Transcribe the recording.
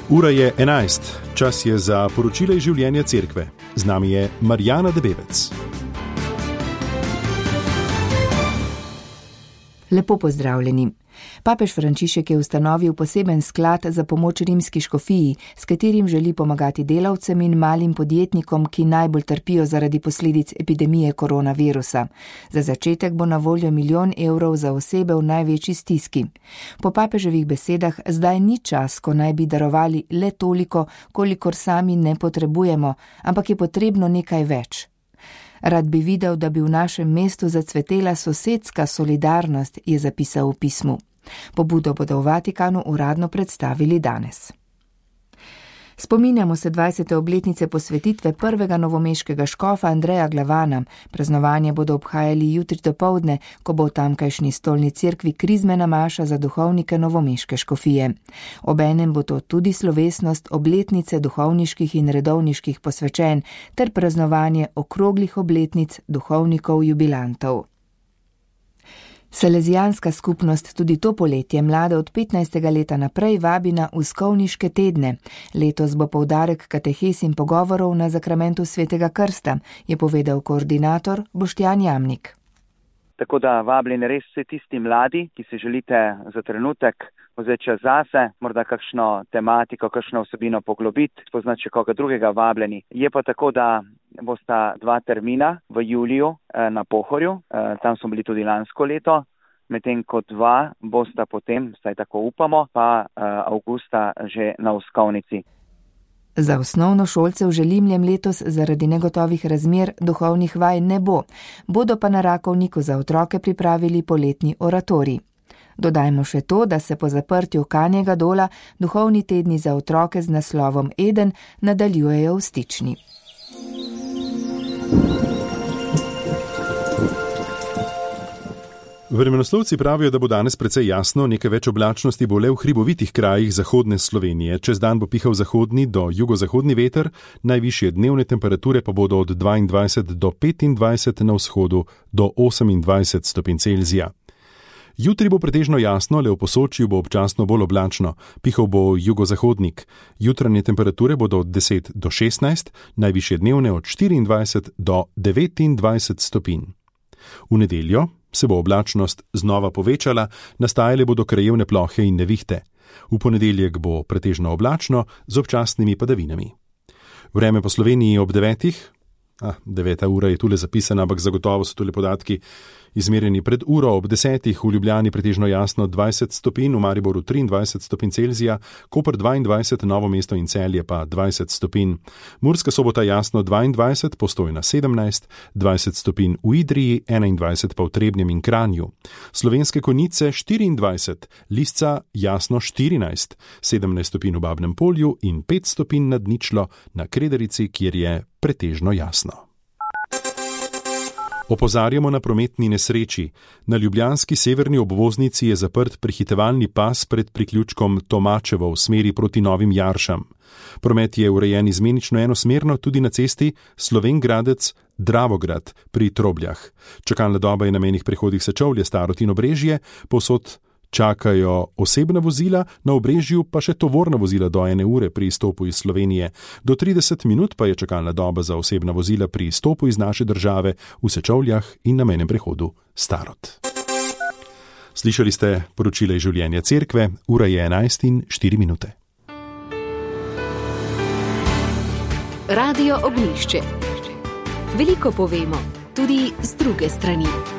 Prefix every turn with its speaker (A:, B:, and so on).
A: Ura je 11, čas je za poročila iz življenja cerkve. Z nami je Marjana Debevec.
B: Lepo pozdravljeni. Papež Frančišek je ustanovil poseben sklad za pomoč rimski škofiji, s katerim želi pomagati delavcem in malim podjetnikom, ki najbolj trpijo zaradi posledic epidemije koronavirusa. Za začetek bo na voljo 1 milijon evrov za osebe v največji stiski. Po papeževih besedah zdaj ni čas, ko naj bi darovali le toliko, kolikor sami ne potrebujemo, ampak je potrebno nekaj več. Rad bi videl, da bi v našem mestu zacvetela sosedska solidarnost, je zapisal v pismu. Pobudo bodo v Vatikanu uradno predstavili danes. Spominjamo se 20. obletnice posvetitve prvega novomeškega škofa Andreja Glavana. Praznovanje bodo obhajali jutri dopoldne, ko bo v tamkajšnji stolni cerkvi krizmena maša za duhovnike novomeške škofije. Obenem bo to tudi slovesnost obletnice duhovniških in redovniških posvečenj ter praznovanje okroglih obletnic duhovnikov jubilantov. Salezijanska skupnost tudi to poletje mlade od 15. leta naprej vabi na uskovniške tedne. Letos bo poudarek katehes in pogovorov na zakramentu Svetega krsta, je povedal koordinator Boštjan Jamnik.
C: Tako da vabljeni res vsi tisti mladi, ki si želite za trenutek vzeti čas zase, morda kakšno tematiko, kakšno vsebino poglobiti, spoznati še koga drugega vabljeni. Je pa tako, da bosta 2 termina v juliju na Pohorju, tam smo bili tudi lansko leto, medtem ko 2 bosta potem, vsaj tako upamo, pa avgusta že na uskovnici.
B: Za osnovnošolce v Želimljem letos zaradi negotovih razmer duhovnih vaj ne bo. Bodo pa na Rakovniku za otroke pripravili poletni oratorij. Dodajmo še to, da se po zaprtju Kanjega Dola duhovni tedni za otroke z naslovom Eden nadaljujejo v Stični.
A: Vremenoslovci pravijo, da bo danes precej jasno, nekaj več oblačnosti bo le v hribovitih krajih zahodne Slovenije. Čez dan bo pihal zahodni do jugozahodni veter, najvišje dnevne temperature pa bodo od 22 do 25 na vzhodu do 28 stopinj Celzija. Jutri bo pretežno jasno, le v Posočju bo občasno bolj oblačno, pihal bo jugozahodnik. Jutranje temperature bodo od 10 do 16, najvišje dnevne od 24 do 29 stopinj. V nedeljo se bo oblačnost znova povečala, nastajale bodo krajevne plohe in nevihte. V ponedeljek bo pretežno oblačno z občasnimi padavinami. Vreme po Sloveniji ob 9. 9. ura je tule zapisana, ampak zagotovo so tule podatki izmerjeni pred uro. Ob 10. v Ljubljani pretežno jasno 20 stopinj, v Mariboru 23 stopinj Celzija, Koper 22, Novo mesto in Celje pa 20 stopinj. Murska Sobota jasno 22, Postojna 17, 20 stopinj v Idriji, 21 pa v Trebnjem in Kranju. Slovenske Konjice 24, Lisca jasno 14, 17 stopinj v Babnem Polju in 5 stopinj nad ničlo na Krederici, kjer je pretežno jasno. Opozarjamo na prometni nesreči. Na ljubljanski severni obvoznici je zaprt prehitevalni pas pred priključkom Tomačevo v smeri proti Novim Jaršam. Promet je urejen izmenično enosmerno tudi na cesti Slovenj Gradec-Dravograd pri Trobljah. Čakalna doba je na mejnih prehodih Sečovlje, Starod in Obrežje, povsod čakajo osebna vozila, na Obrežju pa še tovorna vozila do 1 ure pri izstopu iz Slovenije. Do 30 minut pa je čakalna doba za osebna vozila pri izstopu iz naše države v Sečovljah in na mejnem prehodu Starod. Slišali ste poročila iz življenja cerkve, ura je 11:04.
D: Radio Ognjišče. Veliko povemo, tudi z druge strani.